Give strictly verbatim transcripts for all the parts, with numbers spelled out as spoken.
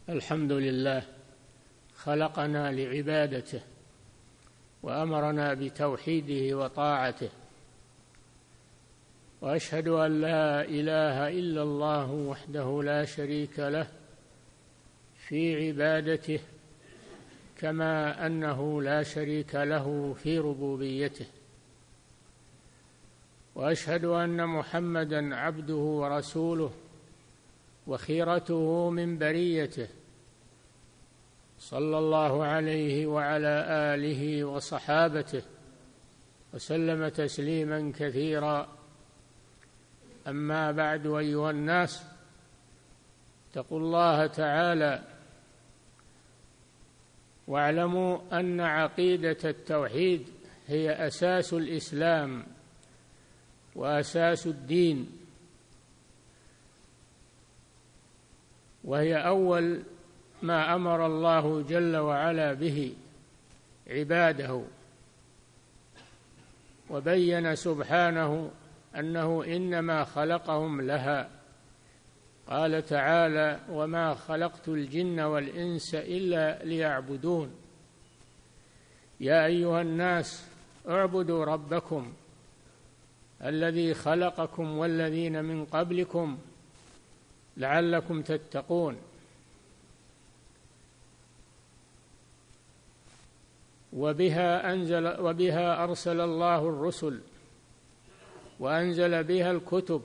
الحمد لله خلقنا لعبادته وأمرنا بتوحيده وطاعته، وأشهد أن لا إله إلا الله وحده لا شريك له في عبادته، كما أنه لا شريك له في ربوبيته، وأشهد أن محمدًا عبده ورسوله وخيرته من بريته، صلى الله عليه وعلى آله وصحابته وسلم تسليمًا كثيرا. أما بعد، أيها الناس، اتقوا الله تعالى واعلموا أن عقيدة التوحيد هي أساس الإسلام وأساس الدين، وهي أول ما أمر الله جل وعلا به عباده، وبين سبحانه أنه إنما خلقهم لها. قال تعالى: وما خلقت الجن والإنس إلا ليعبدون. يا أيها الناس اعبدوا ربكم الذي خلقكم والذين من قبلكم لعلكم تتقون. وبها أنزل وبها أرسل الله الرسل وأنزل بها الكتب.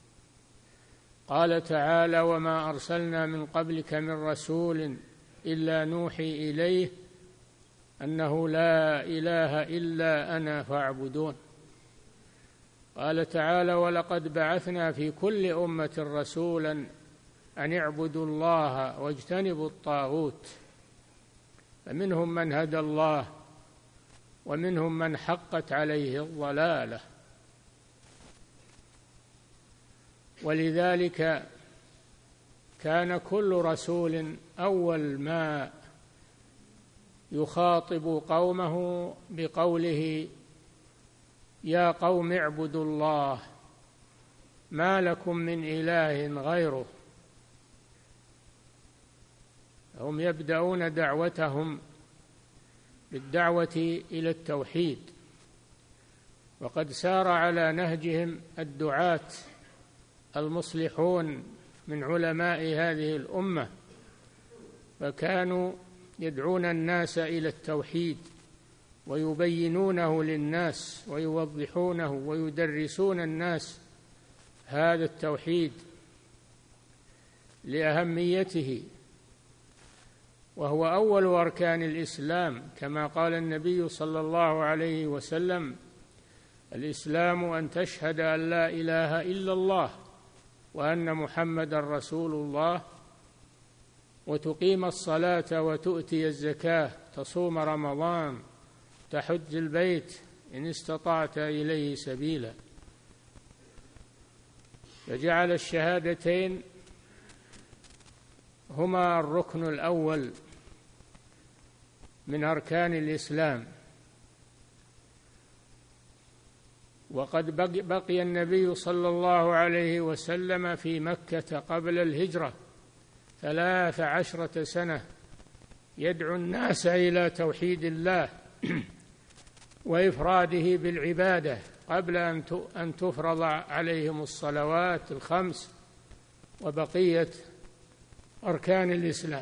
قال تعالى: وما أرسلنا من قبلك من رسول إلا نوحي إليه أنه لا إله إلا أنا فاعبدون. قال تعالى: ولقد بعثنا في كل أمة رسولا أن اعبدوا الله واجتنبوا الطاغوت، فمنهم من هدى الله ومنهم من حقت عليه الضلالة. ولذلك كان كل رسول أول ما يخاطب قومه بقوله: يا قوم اعبدوا الله ما لكم من إله غيره. هم يبدأون دعوتهم بالدعوة إلى التوحيد، وقد سار على نهجهم الدعاة المصلحون من علماء هذه الأمة، فكانوا يدعون الناس إلى التوحيد ويبينونه للناس ويوضحونه ويدرسون الناس هذا التوحيد لأهميته، وهو أول أركان الإسلام، كما قال النبي صلى الله عليه وسلم: الإسلام أن تشهد أن لا إله إلا الله وأن محمدًا رسول الله، وتقيم الصلاة وتؤتي الزكاة، تصوم رمضان، تحج البيت إن استطعت إليه سبيلا. فجعل الشهادتين هما الركن الأول من أركان الإسلام. وقد بقي النبي صلى الله عليه وسلم في مكة قبل الهجرة ثلاث عشرة سنة يدعو الناس إلى توحيد الله وإفراده بالعبادة قبل أن تفرض عليهم الصلوات الخمس وبقية أركان الإسلام.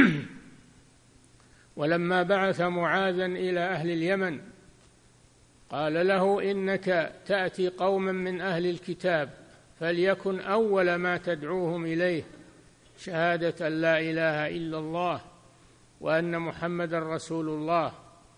ولما بعث معاذا إلى أهل اليمن قال له: إنك تأتي قوما من أهل الكتاب، فليكن أول ما تدعوهم إليه شهادة أن لا إله إلا الله وأن محمدًا رسول الله،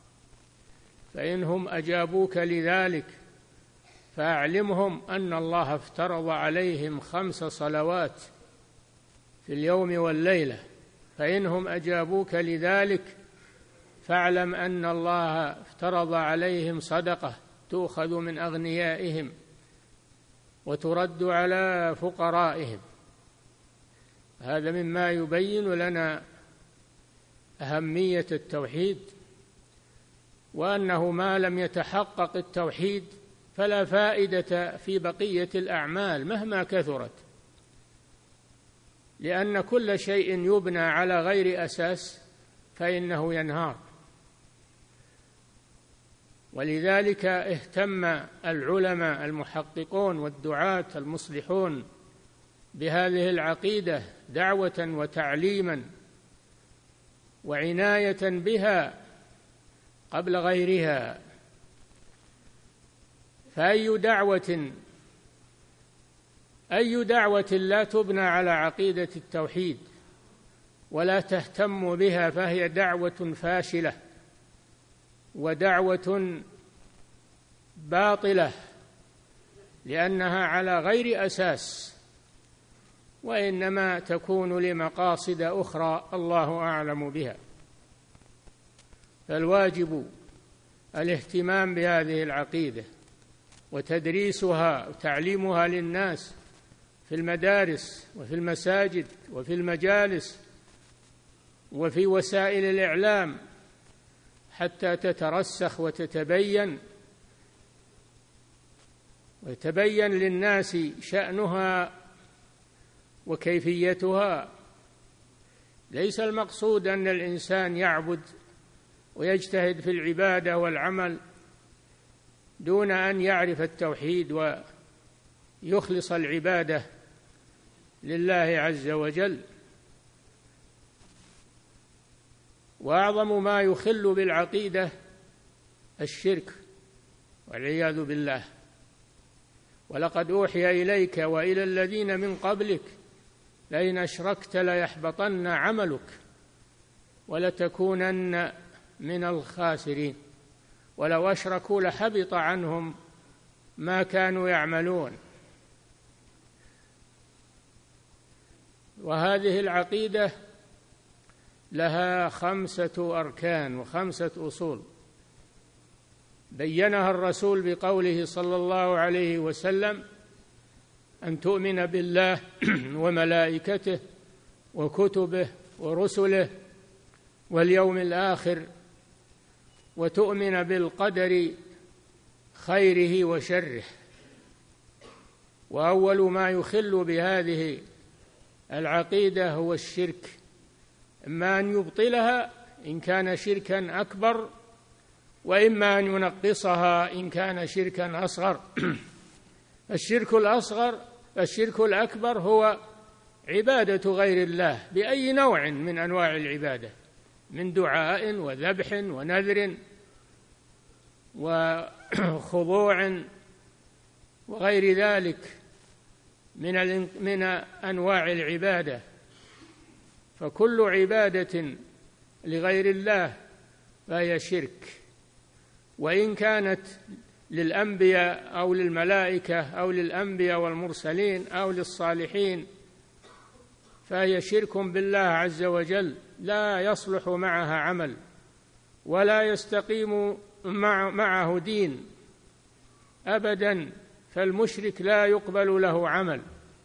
فإنهم أجابوك لذلك فأعلمهم أن الله افترض عليهم خمس صلوات في اليوم والليلة، فإنهم أجابوك لذلك فاعلم أن الله افترض عليهم صدقة تؤخذ من أغنيائهم وترد على فقرائهم. هذا مما يبين لنا أهمية التوحيد، وأنه ما لم يتحقق التوحيد فلا فائدة في بقية الأعمال مهما كثرت. لأن كل شيء يبنى على غير أساس فإنه ينهار. ولذلك اهتم العلماء المحققون والدعاة المصلحون بهذه العقيدة دعوة وتعليما وعناية بها قبل غيرها. فأي دعوة أي دعوة لا تبنى على عقيدة التوحيد ولا تهتم بها فهي دعوة فاشلة ودعوة باطلة، لأنها على غير أساس، وإنما تكون لمقاصد أخرى الله أعلم بها. فالواجب الاهتمام بهذه العقيدة وتدريسها وتعليمها للناس في المدارس وفي المساجد وفي المجالس وفي وسائل الإعلام حتى تترسخ وتتبين ويتبين للناس شأنها وكيفيتها. ليس المقصود أن الإنسان يعبد ويجتهد في العبادة والعمل دون أن يعرف التوحيد ويخلص العبادة لله عز وجل. وأعظم ما يخل بالعقيدة الشرك والعياذ بالله. ولقد أوحي إليك وإلى الذين من قبلك لئن أشركت ليحبطن عملك ولتكونن من الخاسرين ولو أشركوا لحبط عنهم ما كانوا يعملون. وهذه العقيدة لها خمسة أركان وخمسة أصول بينها الرسول بقوله صلى الله عليه وسلم: أن تؤمن بالله وملائكته وكتبه ورسله واليوم الآخر، وتؤمن بالقدر خيره وشره. وأول ما يخل بهذه العقيدة هو الشرك، إما أن يبطلها إن كان شركا أكبر، وإما أن ينقصها إن كان شركا أصغر. الشرك الأصغر الشرك الأكبر هو عبادة غير الله بأي نوع من أنواع العبادة، من دعاء وذبح ونذر وخضوع وغير ذلك من من أنواع العبادة. فكل عبادة لغير الله فهي شرك، وإن كانت للأنبياء أو للملائكة أو للأنبياء والمرسلين أو للصالحين فهي شرك بالله عز وجل، لا يصلح معها عمل ولا يستقيم مع معه دين أبدا. فالمشرك لا يقبل له عمل،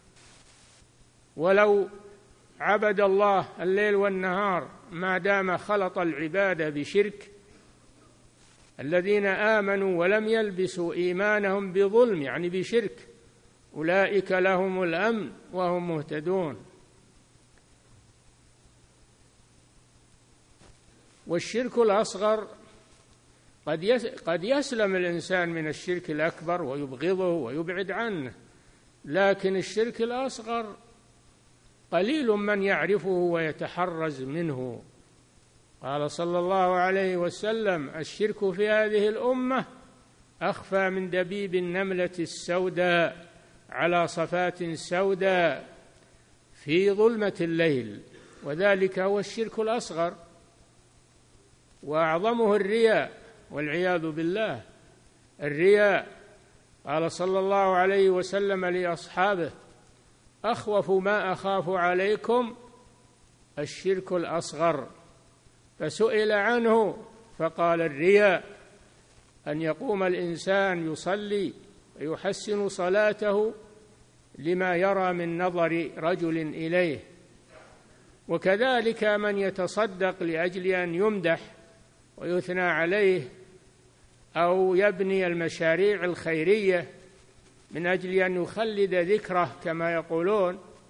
ولو عبد الله الليل والنهار ما دام خلط العبادة بشرك. الذين آمنوا ولم يلبسوا إيمانهم بظلم يعني بشرك أولئك لهم الأمن وهم مهتدون. والشرك الأصغر قد يسلم الإنسان من الشرك الأكبر ويبغضه ويبعد عنه، لكن الشرك الأصغر قليل من يعرفه ويتحرز منه. قال صلى الله عليه وسلم: الشرك في هذه الأمة أخفى من دبيب النملة السوداء على صفات سوداء في ظلمة الليل. وذلك هو الشرك الأصغر، وأعظمه الرياء والعياذ بالله. الرياء قال صلى الله عليه وسلم لأصحابه: أخوف ما أخاف عليكم الشرك الأصغر. فسئل عنه فقال: الرياء، أن يقوم الإنسان يصلي ويحسن صلاته لما يرى من نظر رجل إليه. وكذلك من يتصدق لأجل أن يمدح ويثنى عليه، أو يبني المشاريع الخيرية من أجل أن يخلد ذكره كما يقولون،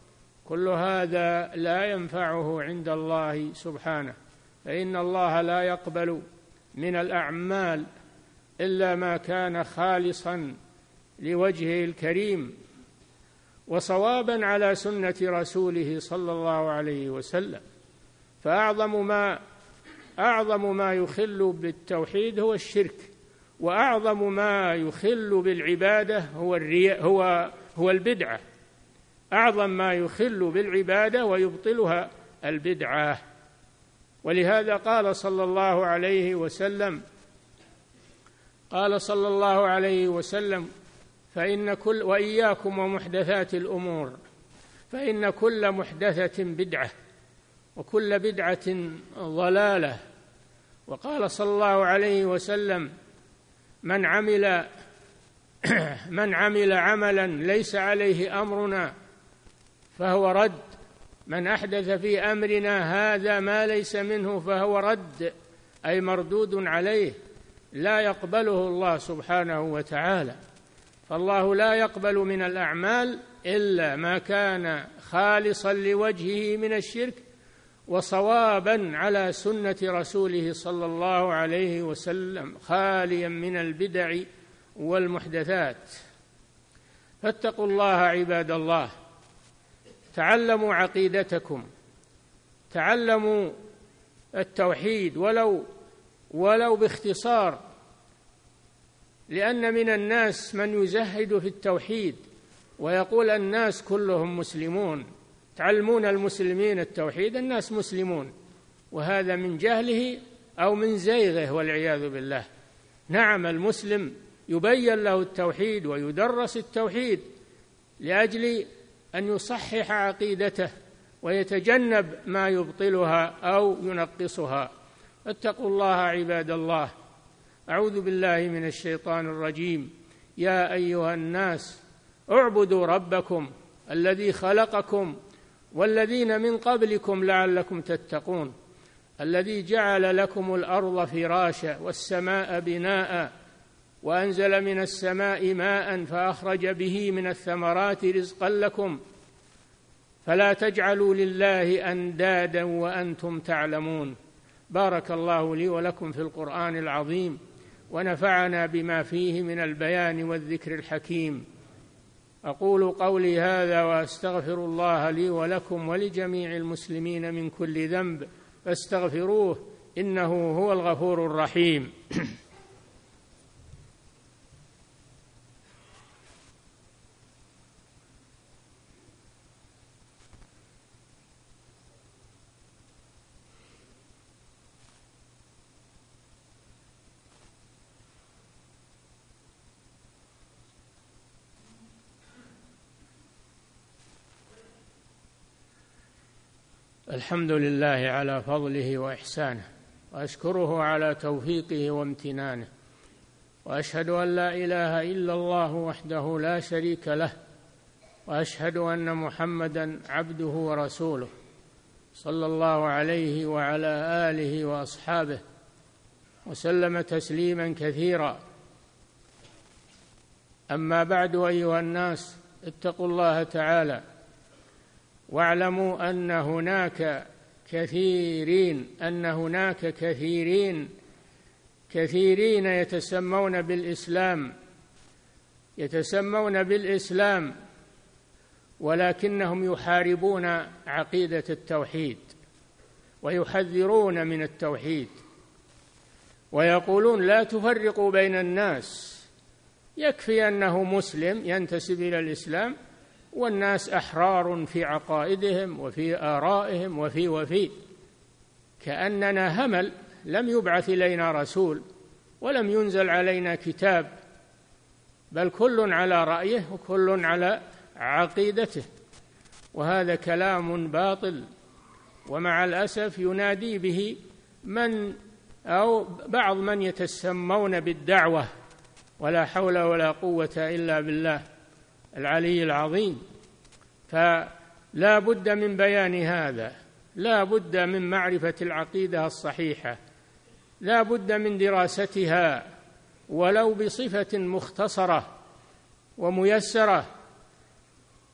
كل هذا لا ينفعه عند الله سبحانه، فإن الله لا يقبل من الأعمال إلا ما كان خالصا لوجهه الكريم وصوابا على سنة رسوله صلى الله عليه وسلم. فأعظم ما أعظم ما يخل بالتوحيد هو الشرك، وأعظم ما يخل بالعبادة هو الرياء هو هو البدعة. أعظم ما يخل بالعبادة ويبطلها البدعة. ولهذا قال صلى الله عليه وسلم قال صلى الله عليه وسلم فإن كل وإياكم ومحدثات الأمور فإن كل محدثة بدعة وكل بدعة ضلالة. وقال صلى الله عليه وسلم من عمل من عمل عملا ليس عليه أمرنا فهو رد، من أحدث في أمرنا هذا ما ليس منه فهو رد، أي مردود عليه، لا يقبله الله سبحانه وتعالى. فالله لا يقبل من الأعمال إلا ما كان خالصا لوجهه من الشرك وصوابا على سنة رسوله صلى الله عليه وسلم، خاليا من البدع والمحدثات. فاتقوا الله عباد الله، تعلموا عقيدتكم، تعلموا التوحيد ولو ولو باختصار، لأن من الناس من يزهد في التوحيد ويقول الناس كلهم مسلمون، تعلمون المسلمين التوحيد، الناس مسلمون، وهذا من جهله أو من زيغه والعياذ بالله. نعم، المسلم يبين له التوحيد ويدرس التوحيد لأجل أن يصحح عقيدته ويتجنب ما يبطلها أو ينقصها. اتقوا الله عباد الله. أعوذ بالله من الشيطان الرجيم. يا أيها الناس اعبدوا ربكم الذي خلقكم والذين من قبلكم لعلكم تتقون، الذي جعل لكم الأرض فراشا والسماء بناء وأنزل من السماء ماء فأخرج به من الثمرات رزقا لكم فلا تجعلوا لله أندادا وأنتم تعلمون. بارك الله لي ولكم في القرآن العظيم، ونفعنا بما فيه من البيان والذكر الحكيم. أقول قولي هذا وأستغفر الله لي ولكم ولجميع المسلمين من كل ذنب فاستغفروه إنه هو الغفور الرحيم. الحمد لله على فضله وإحسانه، وأشكره على توفيقه وامتنانه، وأشهد أن لا إله إلا الله وحده لا شريك له، وأشهد أن محمدًا عبده ورسوله صلى الله عليه وعلى آله وأصحابه وسلم تسليمًا كثيرا. أما بعد، أيها الناس اتقوا الله تعالى واعلموا أن هناك كثيرين أن هناك كثيرين كثيرين يتسمون بالإسلام يتسمون بالإسلام ولكنهم يحاربون عقيدة التوحيد ويحذرون من التوحيد ويقولون لا تفرقوا بين الناس، يكفي أنه مسلم ينتسب إلى الإسلام والناس أحرار في عقائدهم وفي آرائهم وفي وفي كأننا همل لم يبعث إلينا رسول ولم ينزل علينا كتاب، بل كل على رأيه وكل على عقيدته. وهذا كلام باطل، ومع الأسف ينادي به من أو بعض من يتسمون بالدعوة، ولا حول ولا قوة إلا بالله العلي العظيم. فلا بد من بيان هذا، لا بد من معرفة العقيدة الصحيحة، لا بد من دراستها ولو بصفة مختصرة وميسرة،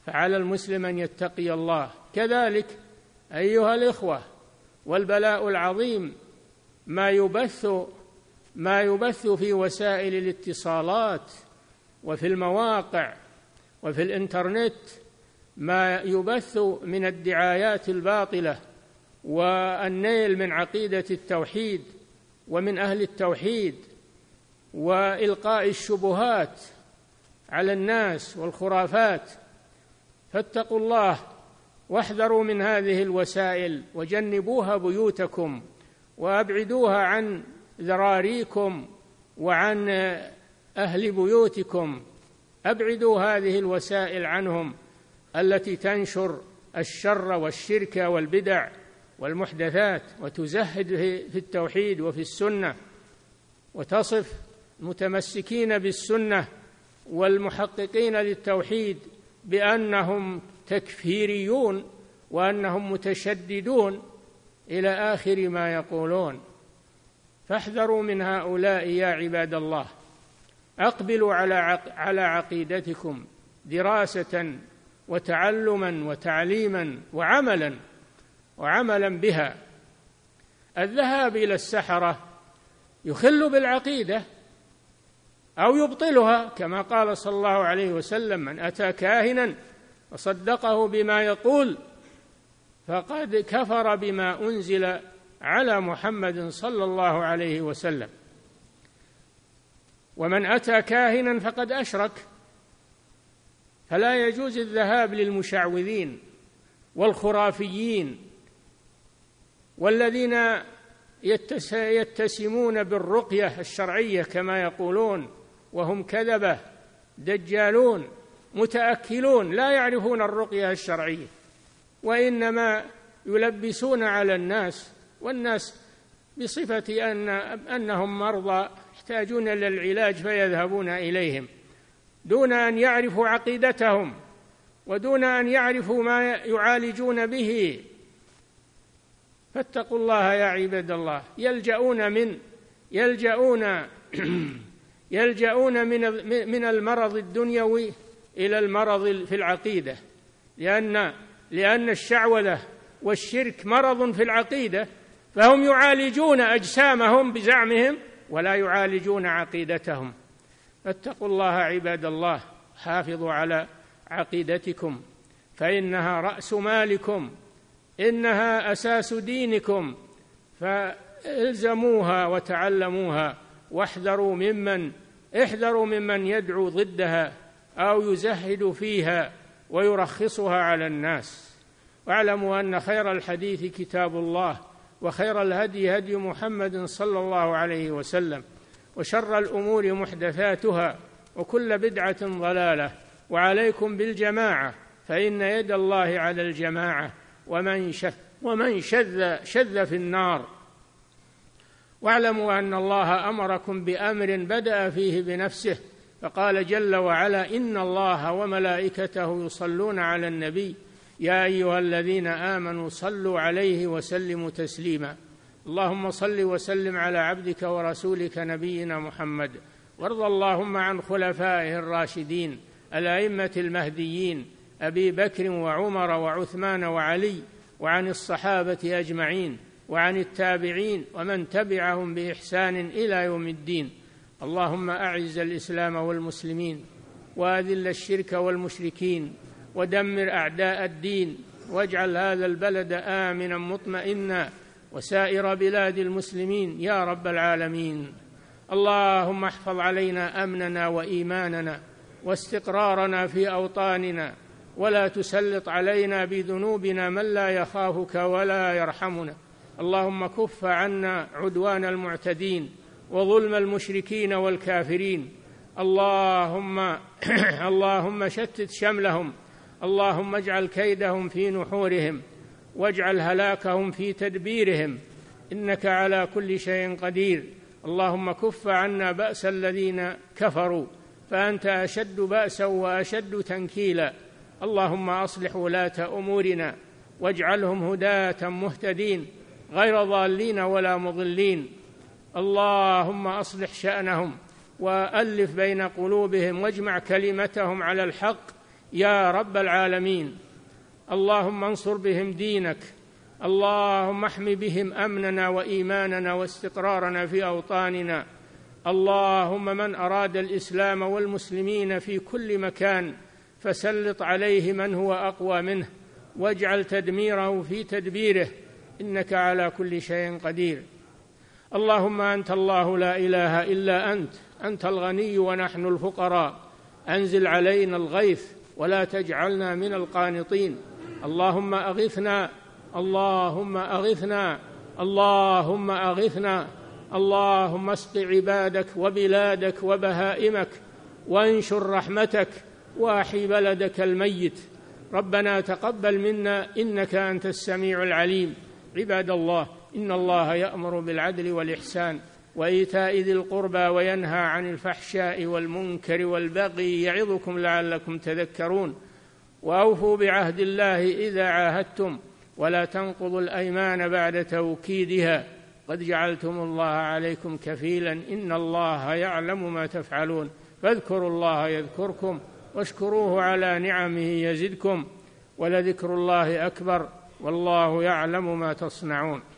فعلى المسلم أن يتقي الله. كذلك أيها الإخوة، والبلاء العظيم ما يبث ما يبث في وسائل الاتصالات وفي المواقع وفي الإنترنت، ما يبث من الدعايات الباطلة والنيل من عقيدة التوحيد ومن أهل التوحيد، وإلقاء الشبهات على الناس والخرافات. فاتقوا الله واحذروا من هذه الوسائل وجنبوها بيوتكم وأبعدوها عن ذراريكم وعن أهل بيوتكم. أبعدوا هذه الوسائل عنهم التي تنشر الشر والشرك والبدع والمحدثات وتزهد في التوحيد وفي السنة، وتصف المتمسكين بالسنة والمحققين للتوحيد بأنهم تكفيريون وأنهم متشددون إلى آخر ما يقولون. فاحذروا من هؤلاء يا عباد الله. أقبلوا على عقيدتكم دراسة وتعلما وتعليما وعملا وعملا بها. الذهاب إلى السحرة يخل بالعقيدة أو يبطلها، كما قال صلى الله عليه وسلم: من أتى كاهنا وصدقه بما يقول فقد كفر بما أنزل على محمد صلى الله عليه وسلم. ومن أتى كاهنا فقد أشرك. فلا يجوز الذهاب للمشعوذين والخرافيين والذين يتسمون بالرقية الشرعية كما يقولون، وهم كذبة دجالون متأكلون لا يعرفون الرقية الشرعية، وإنما يلبسون على الناس، والناس بصفة أن أنهم مرضى يحتاجون إلى العلاج فيذهبون إليهم دون أن يعرفوا عقيدتهم ودون أن يعرفوا ما يعالجون به. فاتقوا الله يا عباد الله. يلجؤون من يلجؤون يلجؤون من من المرض الدنيوي إلى المرض في العقيدة، لأن لأن الشعوذة والشرك مرض في العقيدة، فهم يعالجون أجسامهم بزعمهم ولا يعالجون عقيدتهم. فاتقوا الله عباد الله. حافظوا على عقيدتكم فإنها رأس مالكم، إنها أساس دينكم، فالزموها وتعلموها، واحذروا ممن احذروا ممن يدعو ضدها أو يزهد فيها ويرخصها على الناس. واعلموا أن خير الحديث كتاب الله، وخير الهدي هدي محمد صلى الله عليه وسلم، وشر الأمور محدثاتها، وكل بدعة ضلالة. وعليكم بالجماعة، فإن يد الله على الجماعة، ومن شذ ومن شذ شذ في النار. واعلموا أن الله أمركم بأمر بدأ فيه بنفسه، فقال جل وعلا: إن الله وملائكته يصلون على النبي يا أيها الذين آمنوا صلوا عليه وسلموا تسليما. اللهم صل وسلم على عبدك ورسولك نبينا محمد، وارض اللهم عن خلفائه الراشدين الأئمة المهديين أبي بكر وعمر وعثمان وعلي، وعن الصحابة أجمعين، وعن التابعين ومن تبعهم بإحسان إلى يوم الدين. اللهم أعز الإسلام والمسلمين، وأذل الشرك والمشركين، ودمر أعداء الدين، واجعل هذا البلد آمنا مطمئنا، وسائر بلاد المسلمين يا رب العالمين. اللهم احفظ علينا أمننا وإيماننا واستقرارنا في أوطاننا، ولا تسلط علينا بذنوبنا من لا يخافك ولا يرحمنا. اللهم كف عنا عدوان المعتدين وظلم المشركين والكافرين. اللهم اللهم شتت شملهم، اللهم اجعل كيدهم في نحورهم، واجعل هلاكهم في تدبيرهم، إنك على كل شيء قدير. اللهم كف عنا بأس الذين كفروا، فأنت أشد بأسا وأشد تنكيلا. اللهم أصلح ولاة أمورنا، واجعلهم هداة مهتدين غير ضالين ولا مضلين. اللهم أصلح شأنهم وألف بين قلوبهم، واجمع كلمتهم على الحق يا رب العالمين. اللهم انصر بهم دينك، اللهم احم بهم أمننا وإيماننا واستقرارنا في أوطاننا. اللهم من أراد الإسلام والمسلمين في كل مكان فسلط عليه من هو أقوى منه، واجعل تدميره في تدبيره، إنك على كل شيء قدير. اللهم أنت الله لا إله إلا أنت، أنت الغني ونحن الفقراء، أنزل علينا الغيث ولا تجعلنا من القانطين. اللهم أغثنا، اللهم أغثنا، اللهم أغثنا. اللهم اسق عبادك وبلادك وبهائمك، وانشر رحمتك، واحي بلدك الميت. ربنا تقبل منا إنك أنت السميع العليم. عباد الله، إن الله يأمر بالعدل والإحسان وإيتاء ذي القربى وينهى عن الفحشاء والمنكر والبغي يعظكم لعلكم تذكرون. وأوفوا بعهد الله إذا عاهدتم، ولا تنقضوا الأيمان بعد توكيدها، قد جعلتم الله عليكم كفيلا، إن الله يعلم ما تفعلون. فاذكروا الله يذكركم، واشكروه على نعمه يزدكم، ولذكر الله أكبر، والله يعلم ما تصنعون.